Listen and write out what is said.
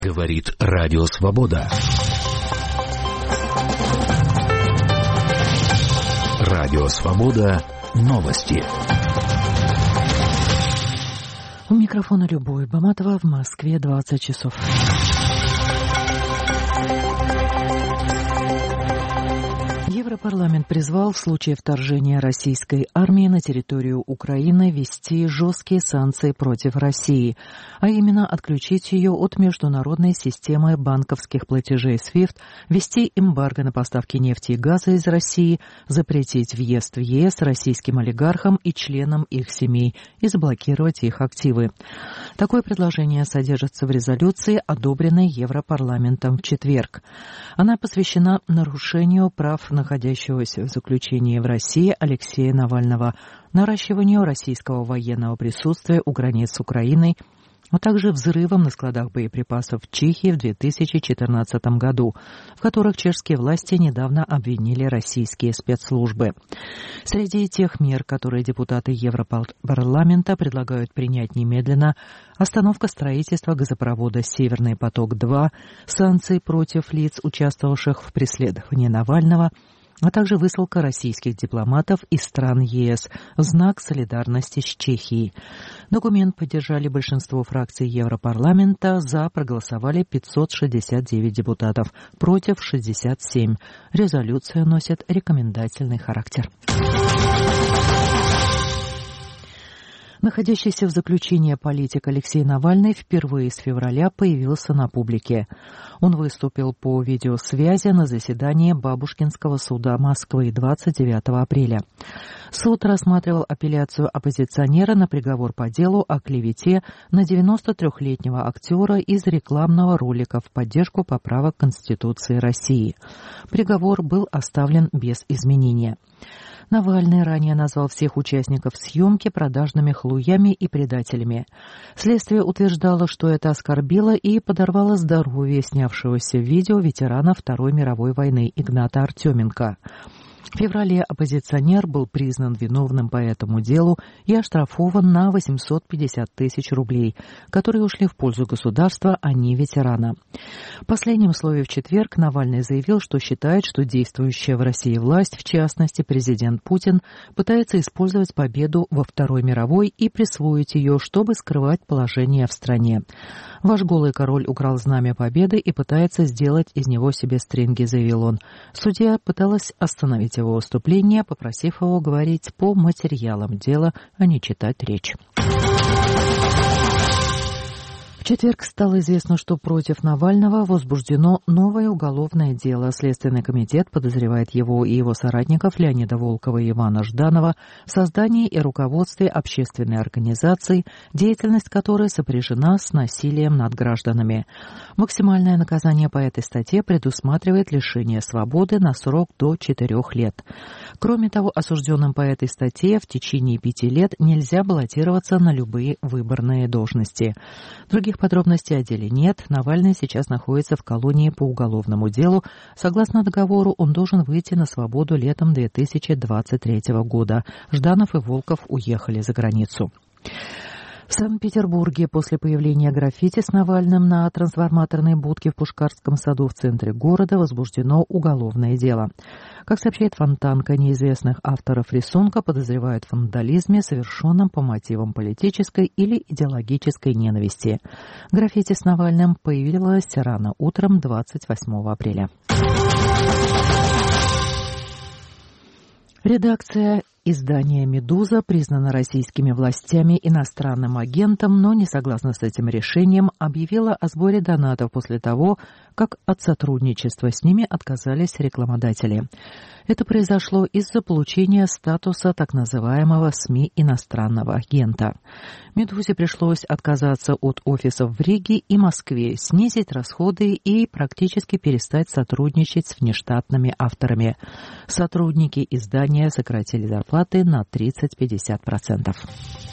Говорит Радио Свобода. Радио Свобода. Новости. У микрофона Любовь Баматова, в Москве 20 часов. Европарламент призвал в случае вторжения российской армии на территорию Украины ввести жесткие санкции против России, а именно отключить ее от международной системы банковских платежей SWIFT, ввести эмбарго на поставки нефти и газа из России, запретить въезд в ЕС российским олигархам и членам их семей и заблокировать их активы. Такое предложение содержится в резолюции, одобренной Европарламентом в четверг. Она посвящена нарушению прав находящегося в заключении в России Алексея Навального, наращиванию российского военного присутствия у границ с Украиной, а также взрывам на складах боеприпасов в Чехии в 2014 году, в которых чешские власти недавно обвинили российские спецслужбы. Среди тех мер, которые депутаты Европарламента предлагают принять немедленно, остановка строительства газопровода «Северный поток-2», санкции против лиц, участвовавших в преследовании Навального, а также высылка российских дипломатов из стран ЕС в знак солидарности с Чехией. Документ поддержали большинство фракций Европарламента, за проголосовали 569 депутатов, против 67. Резолюция носит рекомендательный характер. Находящийся в заключении политик Алексей Навальный впервые с февраля появился на публике. Он выступил по видеосвязи на заседании Бабушкинского суда Москвы 29 апреля. Суд рассматривал апелляцию оппозиционера на приговор по делу о клевете на 93-летнего актера из рекламного ролика в поддержку поправок Конституции России. Приговор был оставлен без изменения. Навальный ранее назвал всех участников съемки продажными хлуями и предателями. Следствие утверждало, что это оскорбило и подорвало здоровье снявшегося в видео ветерана Второй мировой войны Игната Артеменко. В феврале оппозиционер был признан виновным по этому делу и оштрафован на 850 тысяч рублей, которые ушли в пользу государства, а не ветерана. В последнем слове в четверг Навальный заявил, что считает, что действующая в России власть, в частности президент Путин, пытается использовать победу во Второй мировой и присвоить ее, чтобы скрывать положение в стране. «Ваш голый король украл знамя победы и пытается сделать из него себе стринги», — заявил он. Судья пыталась остановить его выступление, попросив его говорить по материалам дела, а не читать речь. В четверг стало известно, что против Навального возбуждено новое уголовное дело. Следственный комитет подозревает его и его соратников Леонида Волкова и Ивана Жданова в создании и руководстве общественной организации, деятельность которой сопряжена с насилием над гражданами. Максимальное наказание по этой статье предусматривает лишение свободы на срок до 4 лет. Кроме того, осужденным по этой статье в течение 5 лет нельзя баллотироваться на любые выборные должности. Других подробностей о деле нет. Навальный сейчас находится в колонии по уголовному делу. Согласно договору, он должен выйти на свободу летом 2023 года. Жданов и Волков уехали за границу. В Санкт-Петербурге после появления граффити с Навальным на трансформаторной будке в Пушкарском саду в центре города возбуждено уголовное дело. Как сообщает Фонтанка, неизвестных авторов рисунка подозревают в вандализме, совершенном по мотивам политической или идеологической ненависти. Граффити с Навальным появилось рано утром 28 апреля. Редакция издания «Медуза» признана российскими властями иностранным агентом, но не согласно с этим решением объявила о сборе донатов после того, как от сотрудничества с ними отказались рекламодатели. Это произошло из-за получения статуса так называемого СМИ иностранного агента. «Медузе» пришлось отказаться от офисов в Риге и Москве, снизить расходы и практически перестать сотрудничать с внештатными авторами. Сотрудники издания сократили зарплаты на 30-50%.